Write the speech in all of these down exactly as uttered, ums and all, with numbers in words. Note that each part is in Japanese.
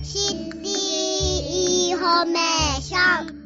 シティインフォメーション。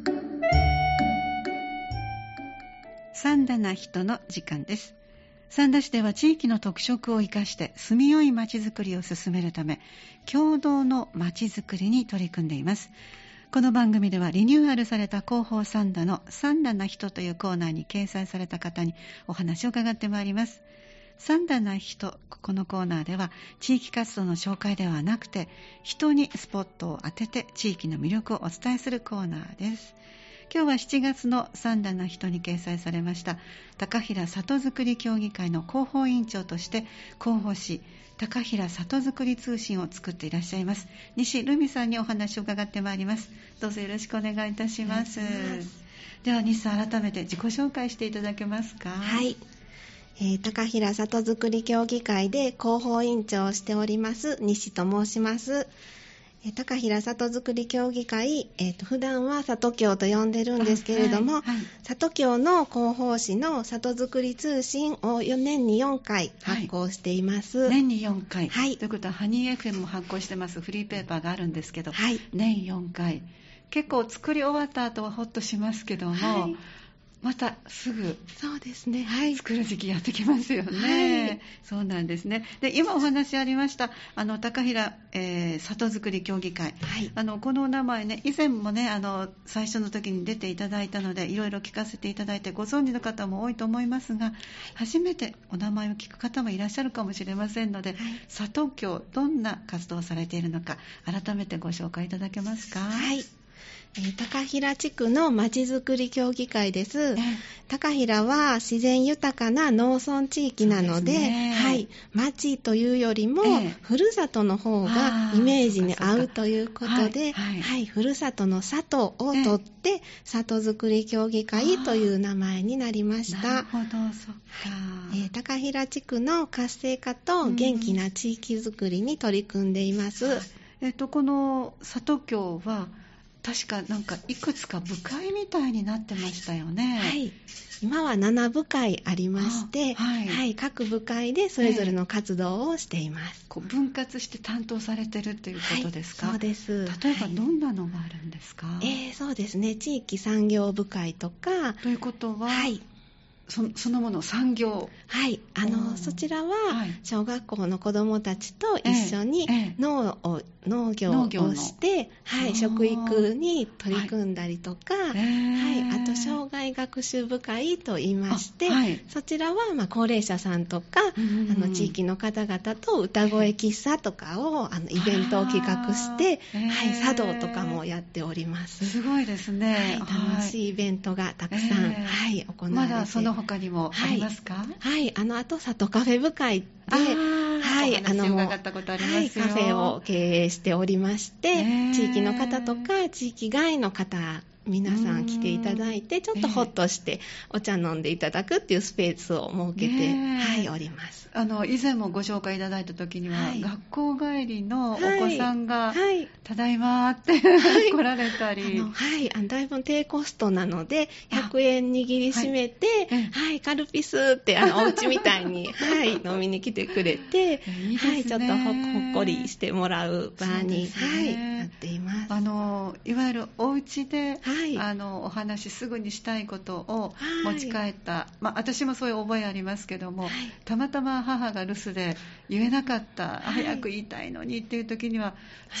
三田な人の時間です。三田市では地域の特色を生かして住みよいまちづくりを進めるため、共同のまちづくりに取り組んでいます。この番組ではリニューアルされた広報三田の三田な人というコーナーに掲載された方にお話を伺ってまいります。三田な人、このコーナーでは地域活動の紹介ではなくて、人にスポットを当てて地域の魅力をお伝えするコーナーです。今日はしちがつの三田な人に掲載されました高平里づくり協議会の広報委員長として広報誌高平里づくり通信を作っていらっしゃいます西留美さんにお話を伺ってまいります。どうぞよろしくお願いいたします。では西さん、改めて自己紹介していただけますか。 はい、えー、高平里づくり協議会で広報委員長をしております西と申します。高平里づくり協議会、えー、と普段は里協と呼んでるんですけれども、はいはい、里協の広報誌の里づくり通信を年によんかい発行しています、 はい、年によんかい、 はい、 ということはハニー エフエム も発行してますフリーペーパーがあるんですけど、 はい、 年よんかい、結構作り終わった後はホッとしますけども、はい、またすぐそうですね、はい、 作る時期やってきますよね、はい、そうなんですね。で今お話ありましたあの高平、えー、里づくり協議会、はい、あのこのお名前ね、以前もねあの最初の時に出ていただいたのでいろいろ聞かせていただいてご存知の方も多いと思いますが、初めてお名前を聞く方もいらっしゃるかもしれませんので、はい、里協どんな活動をされているのか改めてご紹介いただけますか。 はい、えー、高平地区のまちづくり協議会です、えー、高平は自然豊かな農村地域なの で, で、ね、はい、町というよりも、えー、ふるさとの方がイメージに合うということで、はいはい、ふるさとの里を取って、えー、里づくり協議会という名前になりました。 なるほど、そっか、 えー、高平地区の活性化と元気な地域づくりに取り組んでいます、うん、 えー、とこの里協は確かなんかいくつか部会みたいになってましたよね。 はい、今はななぶ会ありまして、はいはい、各部会でそれぞれの活動をしています、 えー、こう分割して担当されてるということですか。 はい、そうです。 例えばどんなのがあるんですか。 はい、えー、そうですね、地域産業部会とか。 ということは、 はい、 そ, そのもの産業、 はい、あのそちらは小学校の子どもたちと一緒に 農,、ええ、農業をして、はい、食育に取り組んだりとか、はいはい、あと障害学習部会といいまして、はい、そちらはまあ高齢者さんとか、うん、あの地域の方々と歌声喫茶とかをあのイベントを企画して、はい、茶道とかもやっております。 すごいですね、 はい、楽しいイベントがたくさん、はい、行われて、 まだその他にもありますか。 はい、はい、あのあと里カフェ部会で、はい、 あのお話を伺ったことありますよ。 はい、カフェを経営しておりまして、地域の方とか地域外の方皆さん来ていただいて、ちょっとホッとしてお茶飲んでいただくっていうスペースを設けて、はい、おります。 あの以前もご紹介いただいた時には、はい、学校帰りのお子さんが、はい、ただいまって、はい、来られたり、 あの、はい、あのだいぶ低コストなのでひゃくえん握りしめて、はいはい、カルピスってあのお家みたいに、はい、飲みに来てくれていいですね、はい、ちょっと ほ, ほっこりしてもらう場に、ね、はい、なっています。 あのいわゆるお家で、はい、あのお話すぐにしたいことを持ち帰った、はい、まあ、私もそういう覚えありますけども、はい、たまたま母が留守で言えなかった、はい、早く言いたいのにっていう時には、はい、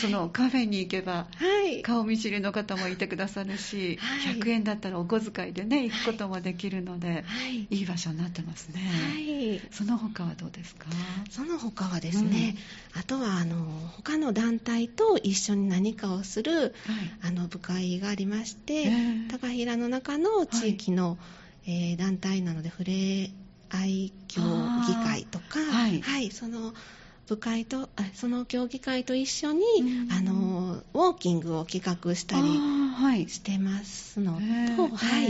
そのカフェに行けば、はい、顔見知りの方もいてくださるし、はい、ひゃくえんだったらお小遣いでね行くこともできるので、はい、いい場所になってますね、はい、その他はどうですか。 その他はですね、うん、あとはあの他の団体と一緒に何かをする、はい、あの部会がありまして、えー、高平の中の地域の、はい、えー、団体なのでふれあい協議会とか、はい、はい、その部会とその協議会と一緒に、うん、あのウォーキングを企画したりしてますのと、はい、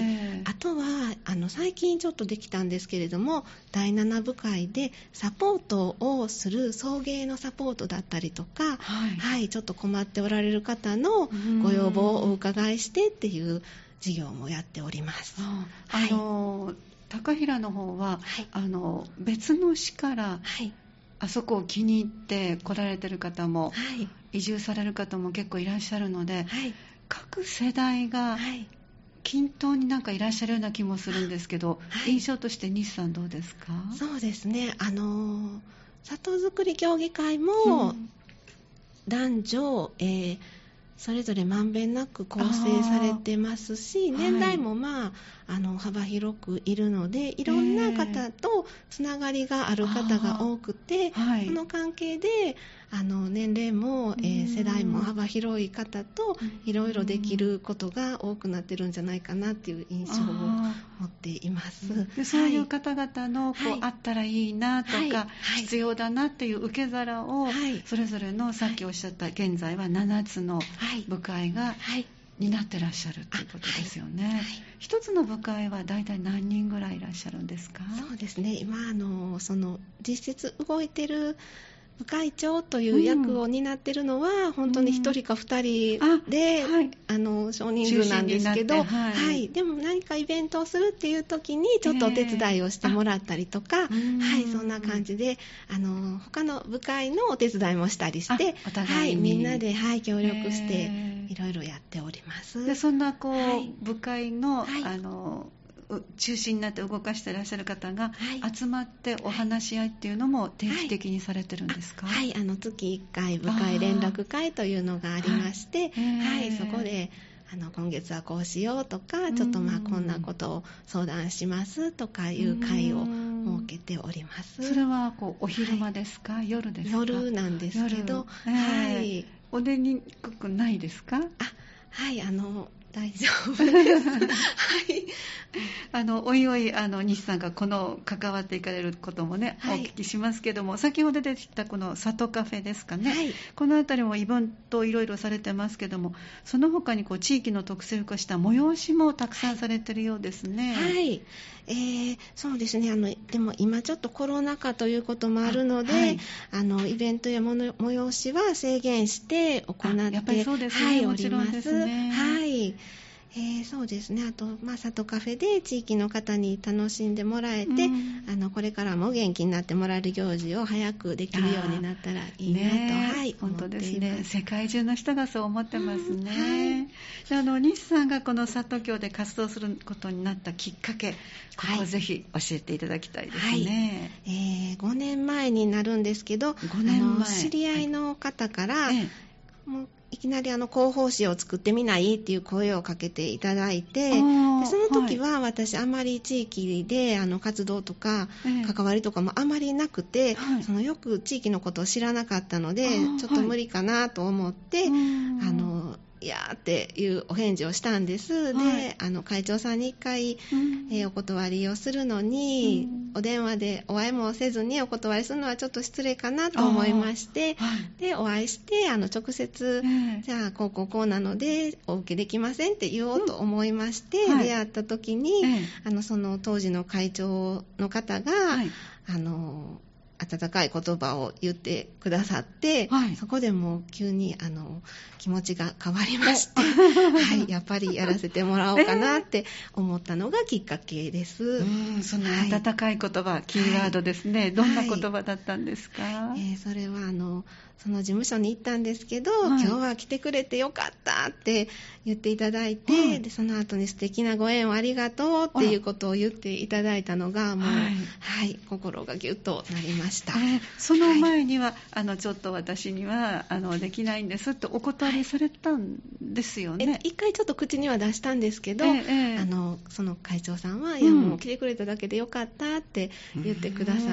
あとはあの最近ちょっとできたんですけれども、だいなな部会でサポートをする送迎のサポートだったりとか、はいはい、ちょっと困っておられる方のご要望をお伺いしてっていう事業もやっております。 あ、あの、はい、高平の方は、はい、あの別の市から、はい、 あそこを気に入って来られてる方も、 はい、 移住される方も結構いらっしゃるので、 はい、 各世代が均等になんかいらっしゃるような気もするんですけど、はい、印象として西さんどうですか？ そうですね、あの里づくり協議会も男女、えーそれぞれまんべんなく構成されてますし、年代もまあ、はい、あの幅広くいるので、いろんな方とつながりがある方が多くて、はい、その関係であの年齢も、えー、世代も幅広い方といろいろできることが多くなってるんじゃないかなっていう印象を持っています。 でそういう方々のこう、はい、あったらいいなとか、はいはい、必要だなっていう受け皿を、はい、それぞれのさっきおっしゃった現在はななつの部会が担ってらっしゃるということですよね。はいはい、一つの部会はだいたい何人ぐらいいらっしゃるんですか？ そうですね、今あのその実質動いてる部会長という役を担っているのは、うん、本当にひとりかふたりで、うん、あはい、あの少人数なんですけど、はいはい、でも何かイベントをするっていう時にちょっとお手伝いをしてもらったりとか、えー、はい、そんな感じであの他の部会のお手伝いもしたりして、お互いに、はい、みんなで、はい、協力していろいろやっております。 でそんなこう、はい、部会の、はい、あの中心になって動かしていらっしゃる方が集まってお話し合いっていうのも定期的にされてるんですか？ はい、はい、あの月いっかい部会連絡会というのがありまして、はい、そこであの今月はこうしようとか、ちょっとまあこんなことを相談しますとかいう会を設けております。 それはこうお昼間ですか、はい、夜ですか？ 夜なんですけど、 えー、はい、お出にくくないですか？あ、 はい、あの大丈夫です。はい。 あのおいおいあの西さんがこの関わっていかれることもね、はい、お聞きしますけども、先ほど出てきたこの里カフェですかね、はい、このあたりもイベントいろいろされてますけども、その他にこう地域の特性を生かした催しもたくさんされてるようですね。 はい、えー、そうですね、あのでも今ちょっとコロナ禍ということもあるので、はい、あのイベントやもの催しは制限して行ってやっぱりそうですね、はい、もちろんですね。 はい、えー、そうですね、あと、まあ、里カフェで地域の方に楽しんでもらえて、うん、あのこれからも元気になってもらえる行事を早くできるようになったらいいなと、ね、はい、 本当ですね、世界中の人がそう思ってますね。うんはい、あの西さんがこの里協で活動することになったきっかけ、ここをぜひ教えていただきたいですね。 はい、えー、ごねんまえになるんですけど、ごねんまえ、あの知り合いの方から、はい、ええ、もういきなりあの広報誌を作ってみないっていう声をかけていただいて、でその時は私あまり地域であの活動とか関わりとかもあまりなくて、はい、そのよく地域のことを知らなかったのでちょっと無理かなと思って、はい、あのいやーっていうお返事をしたんです。はい、であの会長さんに一回、うんえー、お断りをするのに、うん、お電話でお会いもせずにお断りするのはちょっと失礼かなと思いまして、はい、でお会いしてあの直接、えー、じゃあこうこうこうなのでお受けできませんって言おうと思いまして、うんはい、出会った時に、えー、あのその当時の会長の方が、はい、あの温かい言葉を言ってくださって、はい、そこでもう急にあの気持ちが変わりまして、はい、やっぱりやらせてもらおうかなって思ったのがきっかけです。 うん、その温かい言葉、はい、キーワードですね、はい、どんな言葉だったんですか？ はい、えー、それはあのその事務所に行ったんですけど、はい、今日は来てくれてよかったって言っていただいて、はい、でその後に素敵なご縁をありがとうっていうことを言っていただいたのがもう、はいはい、心がギュッとなりました。 えー、その前には、はい、あのちょっと私にはあのできないんですってお断りされたんですよね。はい、 一回ちょっと口には出したんですけど、えーえー、あのその会長さんは、うん、いやもう来てくれただけでよかったって言ってくださって、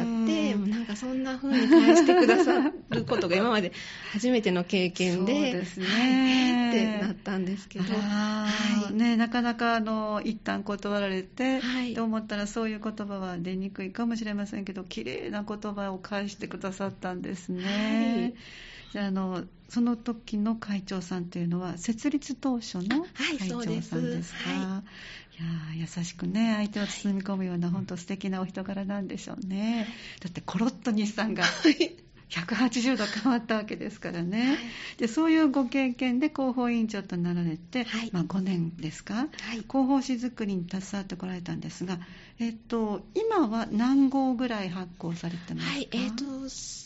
もうなんかそんな風に返してくださることが今まで初めての経験で、 そうですね、 はい、ってなったんですけど、 はいね、なかなかあの一旦断られて、はい、と思ったらそういう言葉は出にくいかもしれませんけど、綺麗な言葉を返してくださったんですね。はい、じゃあ、あのその時の会長さんというのは設立当初の会長さんですか？はい、いや優しくね相手を包み込むような、はい、本当素敵なお人柄なんでしょうね。だってコロッと西さんがひゃくはちじゅうど変わったわけですからね。はい、でそういうご経験で広報委員長となられて、はい、まあ、ごねんですか、はい、広報誌作りに携わってこられたんですが、えっと、今は何号ぐらい発行されてますか？ はい、えっと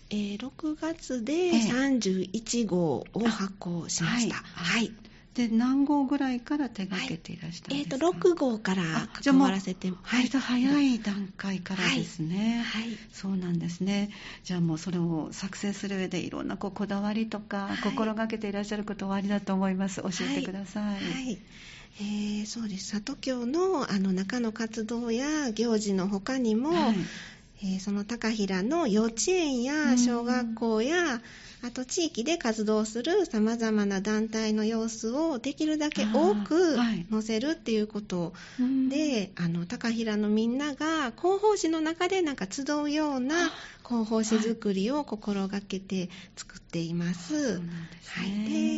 えー、ろくがつでさんじゅういちごうを発行しました。 はい、はい。で、何号ぐらいから手掛けていらしたんですか？ はい、えー、とろくごうから関わらせて、 割と早い段階からですね。 はい、はい、 そうなんですね。じゃあもうそれを作成する上でいろんなこうこだわりとか、はい、心がけていらっしゃることおありだと思います。教えてください。はい、 はいえー、そうです。里京のあの中の活動や行事の他にも、はいえー、その高平の幼稚園や小学校やあと地域で活動するさまざまな団体の様子をできるだけ多く載せるっていうことで、あの高平のみんなが広報誌の中でなんか集うような広報誌作りを心がけて作っています。はい、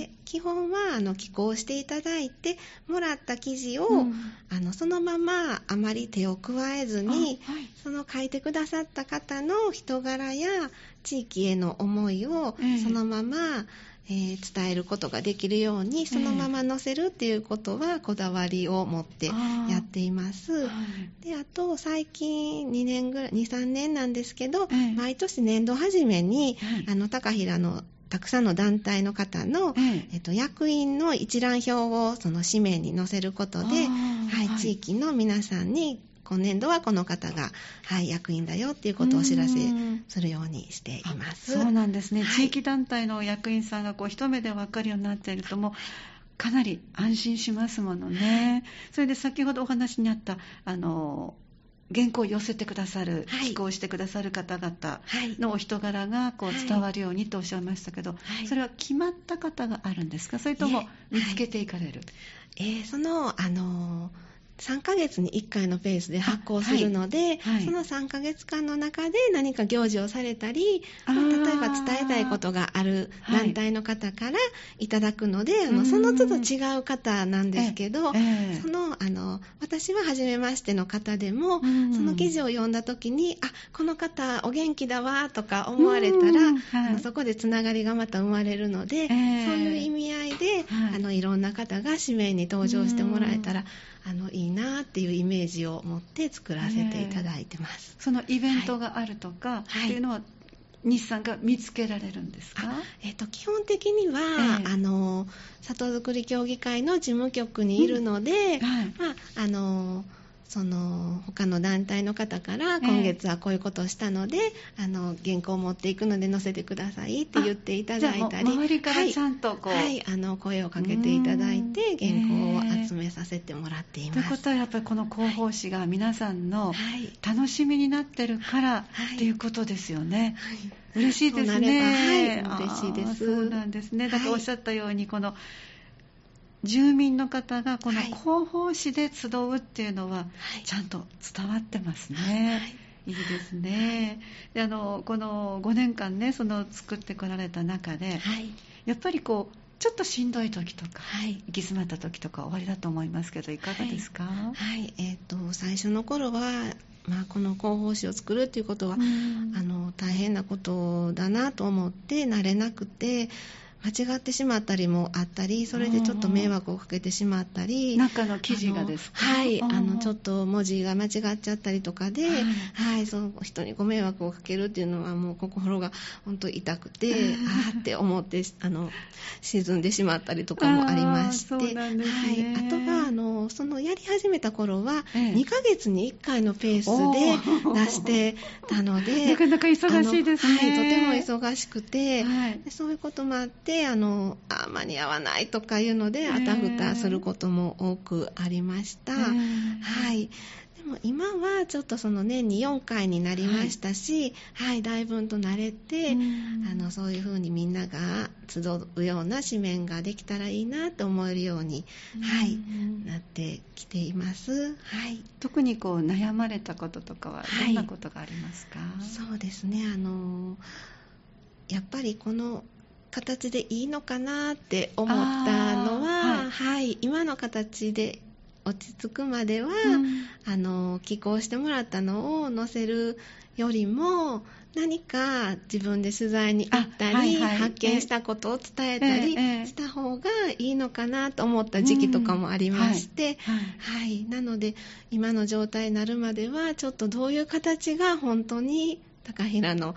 で基本はあの寄稿していただいてもらった記事を、うん、あのそのままあまり手を加えずに、はい、その書いてくださった方の人柄や地域への思いをそのまま、えーえー、伝えることができるようにそのまま載せるっていうことはこだわりを持ってやっています。あ、はい、であと最近にねんぐらいにさんねんなんですけど、えー、毎年年度初めに、はい、あの高平のたくさんの団体の方の、えええっと、役員の一覧表をその紙面に載せることで、はいはい、地域の皆さんに今年度はこの方が、はい、役員だよっていうことをお知らせするようにしています。 そうなんですね、はい、地域団体の役員さんがこう一目で分かるようになっているともうかなり安心しますものね。それで先ほどお話にあったあの原稿を寄せてくださる、はい、寄稿してくださる方々のお人柄がこう伝わるようにとおっしゃいましたけど、はい、それは決まった方があるんですか？それとも見つけていかれる？ えー、その、あのーさんかげつにいっかいのペースで発行するので、はいはい、そのさんかげつかんの中で何か行事をされたり、例えば伝えたいことがある団体の方からいただくので、はい、あのその都度違う方なんですけど、ええ、そのあの私は初めましての方でも、その記事を読んだ時に、あ、この方お元気だわとか思われたら、はい、あのそこでつながりがまた生まれるので、えー、そういう意味合いで、はい、あのいろんな方が紙面に登場してもらえたらあのいいなっていうイメージを持って作らせていただいてます。 そのイベントがあるとか、はい、っていうのは西さんが見つけられるんですか？ えー、と基本的には、えー、あの里づくり協議会の事務局にいるので、うんはいまあ、あのその他の団体の方から今月はこういうことをしたので、えー、あの原稿を持っていくので載せてくださいって言っていただいたり、 周りからちゃんとこう、 はいはい、あの声をかけていただいて原稿を集めさせてもらっています。 ということはやっぱりこの広報誌が皆さんの楽しみになってるからっていうことですよね。はいはい、嬉しいですね。 はい、嬉しいです。 そうなんですね。だからおっしゃったようにこの住民の方がこの広報誌で集うっていうのはちゃんと伝わってますね。はい、いいですね。であのこのごねんかんねその作ってこられた中で、はい、やっぱりこうちょっとしんどい時とか、はい、行き詰まった時とか終わりだと思いますけどいかがですか？ はい、はい、えーと、最初の頃は、まあ、この広報誌を作るっていうことは、うん、あの大変なことだなと思って慣れなくて間違ってしまったりもあったり、それでちょっと迷惑をかけてしまったり、 中の記事がですか？ はい、あのちょっと文字が間違っちゃったりとかで、はい、はい、その人にご迷惑をかけるっていうのはもう心が本当痛くて、あーって思ってあの沈んでしまったりとかもありまして、 あ、そうなんですね。 はい、あとはあのそのやり始めた頃はにかげつにいっかいのペースで出してたので、 なかなか忙しいですね。 はい、とても忙しくて、はい、でそういうこともあってあのあ間に合わないとかいうのであたふたすることも多くありました。はい、でも今はちょっとその年によんかいになりましたし、はい、はい、だいぶんと慣れてあのそういうふうにみんなが集うような紙面ができたらいいなと思えるように、はい、なってきています。はい、 特にこう悩まれたこととかはどんなことがありますか？はい、 そうですね、あのやっぱりこの形でいいのかなって思ったのは、はいはい、今の形で落ち着くまでは、うん、あの寄稿してもらったのを載せるよりも何か自分で取材に行ったり、はいはい、発見したことを伝えたりした方がいいのかなと思った時期とかもありまして、うんはいはい、なので今の状態になるまではちょっとどういう形が本当に高平の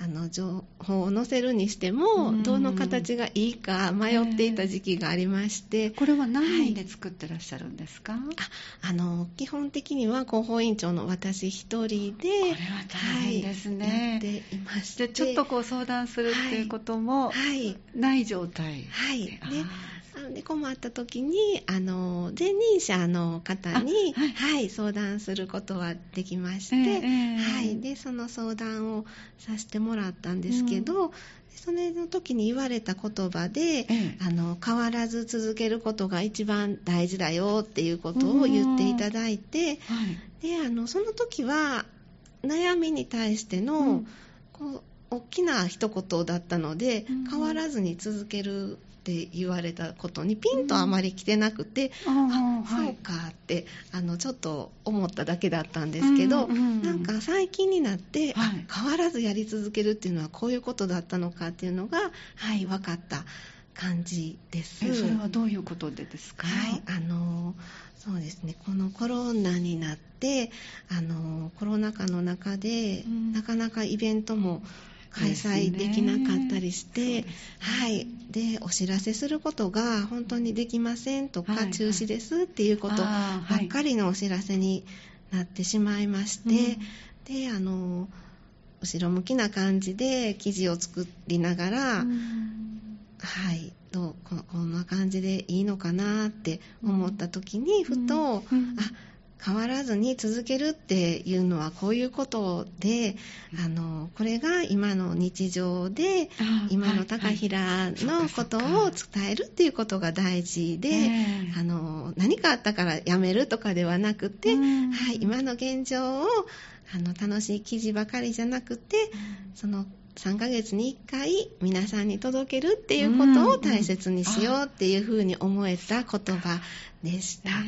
あの情報を載せるにしてもどの形がいいか迷っていた時期がありまして、えー、 これは何人で作ってらっしゃるんですか？はい、 ああの基本的には広報委員長の私一人で、これは大変ですね、はい、 やっていまして、 ちょっとこう相談するっていうこともない状態、 はい、はい、でで困った時にあの前任者の方に、はいはい、相談することはできまして、えーはい、でその相談をさせてもらったんですけど、うん、それの時に言われた言葉で、えー、あの変わらず続けることが一番大事だよっていうことを言っていただいて、はい、であのその時は悩みに対しての、うん、こう大きな一言だったので、うん、変わらずに続けるって言われたことにピンとあまり来てなくて、うん、あ、はい、そうかってあのちょっと思っただけだったんですけど、うんうん、なんか最近になって、はい、変わらずやり続けるっていうのはこういうことだったのかっていうのが、はい、分かった感じです。 え、それはどういうことでですか？ はい、あのそうですね、このコロナになってあのコロナ禍の中で、うん、なかなかイベントも開催できなかったりして、ね、はい、でお知らせすることが本当にできませんとか、はいはい、中止ですっていうことばっかりのお知らせになってしまいまして、はい、であの後ろ向きな感じで記事を作りながら、うん、はい、どう こ, こんな感じでいいのかなって思った時にふと、うんうん、あ変わらずに続けるっていうのはこういうことで、あのこれが今の日常で今の高平のことを伝えるっていうことが大事で、はいはい、あの何かあったからやめるとかではなくて、はい、今の現状をあの楽しい記事ばかりじゃなくて、そのさんかげつにいっかい皆さんに届けるっていうことを大切にしようっていうふうに思えた言葉でした。 はい、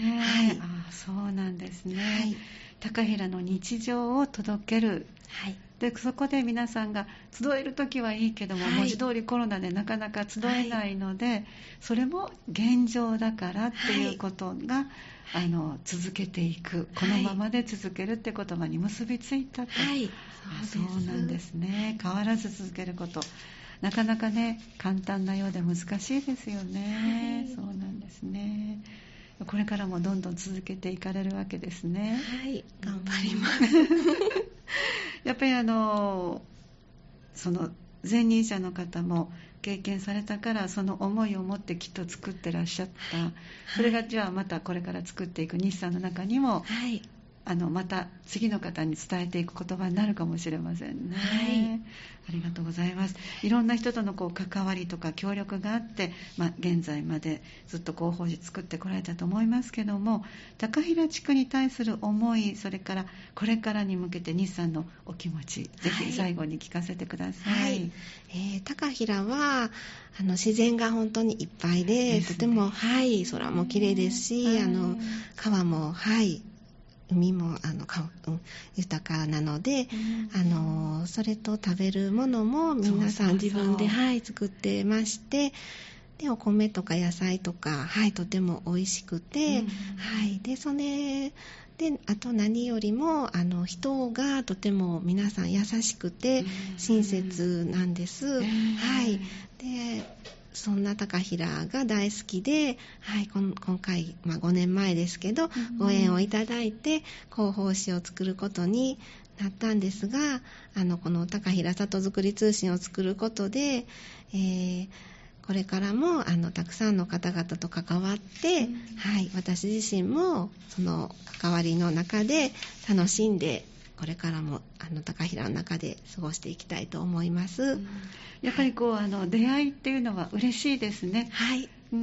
あ、そうなんですね。はい、高平の日常を届ける。はい、でそこで皆さんが集えるときはいいけども、はい、文字通りコロナでなかなか集えないので、はい、それも現状だからっていうことが、はい、あの続けていく、このままで続けるって言葉に結びついたと、はい、そうそうなんですね。変わらず続けること、なかなかね簡単なようで難しいですよね。はい、そうなんですね。これからもどんどん続けていかれるわけですね。 はい、頑張りますやっぱりあのその前任者の方も経験されたからその思いを持ってきっと作ってらっしゃった、はい、それがじゃあまたこれから作っていく日産の中にも、はい、あのまた次の方に伝えていく言葉になるかもしれませんね。はい、ありがとうございます。いろんな人とのこう関わりとか協力があって、まあ、現在までずっと広報誌作ってこられたと思いますけども、高平地区に対する思い、それからこれからに向けて日産のお気持ち、ぜひ最後に聞かせてください。はい、 えー、高平はあの自然が本当にいっぱい で, で、ね、とても、はい、空も綺麗ですし、はい、あの川も、はい海もあのか、うん、豊かなので、うん、あのそれと食べるものも皆さん自分で、はい、作ってまして、でお米とか野菜とか、はい、とても美味しくて、うん、はい、でそれであと何よりもあの人がとても皆さん優しくて親切なんです。うん、はい、でそんな高平が大好きで、はい、今回、まあ、ごねんまえですけど、うん、ご縁をいただいて広報誌を作ることになったんですが、あのこの高平里づくり通信を作ることで、えー、これからもあのたくさんの方々と関わって、うん、はい、私自身もその関わりの中で楽しんでこれからもあの高平の中で過ごしていきたいと思います。うん、 やっぱりこうあの出会いっていうのは嬉しいですね。 はい。 うん、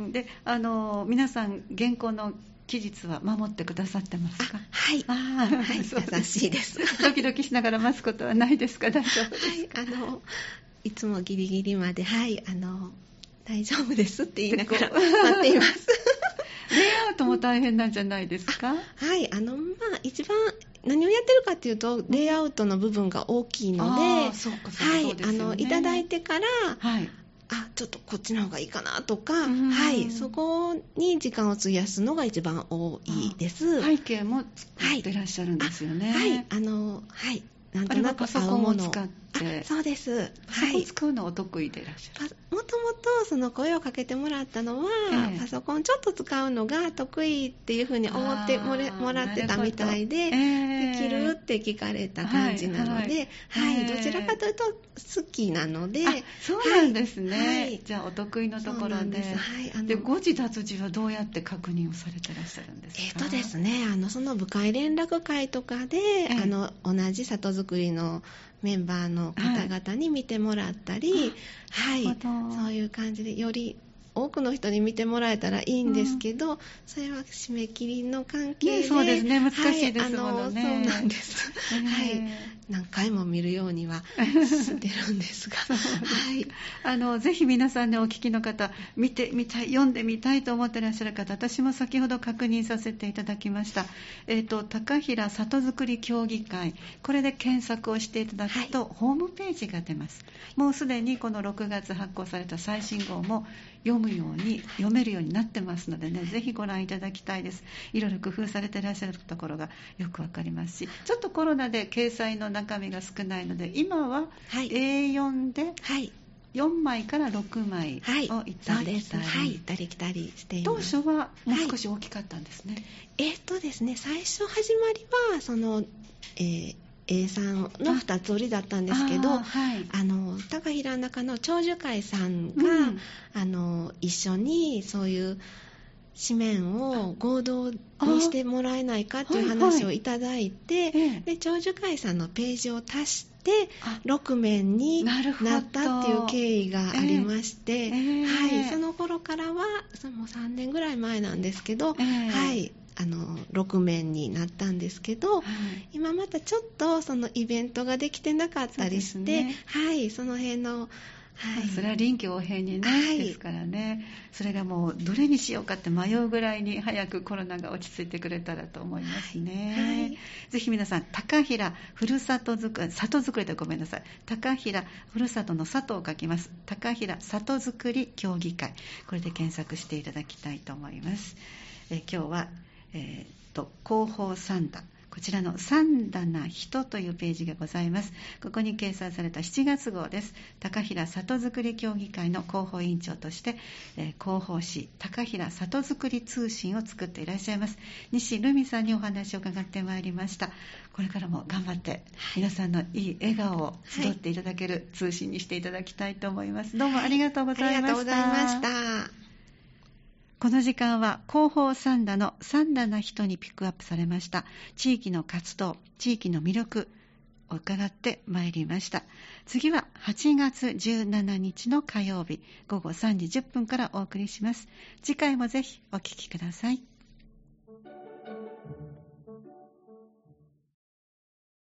であの皆さん原稿の期日は守ってくださってますか？ はい。あ、はい、優しいです。 ドキドキしながら待つことはないですか？大丈夫ですか？ はい、あのいつもギリギリまで、はい、あの大丈夫ですって言いながら待っています。 レイアウトも大変なんじゃないですか？ はい、あのまあ一番何をやってるかっていうとレイアウトの部分が大きいので、 あ、そうかそうか、 はい、 そうですよね、 あのいただいてから、はい、あ、ちょっとこっちの方がいいかなとか、はい、そこに時間を費やすのが一番多いです。 背景も作ってらっしゃるんですよね。 はい、あのはい、 なんとなく合うものを。 パソコンを使って。 そうです。 パソコンを使うのはお得意でいらっしゃる。 もともとその声をかけてもらったのは、ええ、パソコンちょっと使うのが得意っていうふうに思ってもれもらってたみたいで、えー、できるって聞かれた感じなので、はい、はいはい、どちらかというと好きなので。 そうなんですね。はい、じゃあお得意のところで。はい、あので誤字脱字はどうやって確認をされてらっしゃるんですか？ えーとですね、あのその部会連絡会とかで、えー、あの同じ里づくりのメンバーの方々に見てもらったり、はい、はい、そういう感じでより多くの人に見てもらえたらいいんですけど、うん、それは締め切りの関係で、ね、 そうですね、難しいですものね。 はい、あのそうなんです、えー、はい、何回も見るようにはしてるんですがはい、 あのぜひ皆さんね、お聞きの方、見てみたい、読んでみたいと思ってらっしゃる方、私も先ほど確認させていただきました。えーと、高平里づくり協議会、これで検索をしていただくと、はい、ホームページが出ます。もうすでにこのろくがつ発行された最新号も読むように、読めるようになってますのでね、ぜひご覧いただきたいです。いろいろ工夫されていらっしゃるところがよくわかりますし、ちょっとコロナで掲載の中身が少ないので、今は エーよん でよんまいからろくまいを行ったり来たり、 はい、行ったり来たりしています。 当初はもう少し大きかったんですね。 はい、えーとですね、最初始まりはその、えーエーさんのふたつ折りだったんですけど、あ、はい、あの高平の中の長寿会さんが、うん、あの一緒にそういう紙面を合同にしてもらえないかっていう話をいただいて、はいはい、で長寿会さんのページを足してろくめんになったっていう経緯がありまして、えーはい、その頃からはそれもさんねんぐらい前なんですけど、えーはいあのろくめんになったんですけど、はい、今またちょっとそのイベントができてなかったりして、ね、はい、その辺の、はい、 それは臨機応変にね、はい、ですからね、それがもうどれにしようかって迷うぐらいに早くコロナが落ち着いてくれたらと思いますね。はいはい、ぜひ皆さん、高平ふるさとづくり、里づくりでごめんなさい、高平ふるさとの里を書きます、高平里づくり協議会、これで検索していただきたいと思います。え今日はえー、と広報三田、こちらの三田な人というページがございます。ここに掲載されたしちがつ号です。高平里づくり協議会の広報委員長として、えー、広報誌高平里づくり通信を作っていらっしゃいます西留美さんにお話を伺ってまいりました。これからも頑張って皆さんのいい笑顔を集っていただける通信にしていただきたいと思います。どうもありがとうございました。ありがとうございました。この時間は広報三田の三田な人にピックアップされました地域の活動、地域の魅力を伺ってまいりました。次ははちがつじゅうしちにちの火曜日ごごさんじじゅっぷんからお送りします。次回もぜひお聞きください。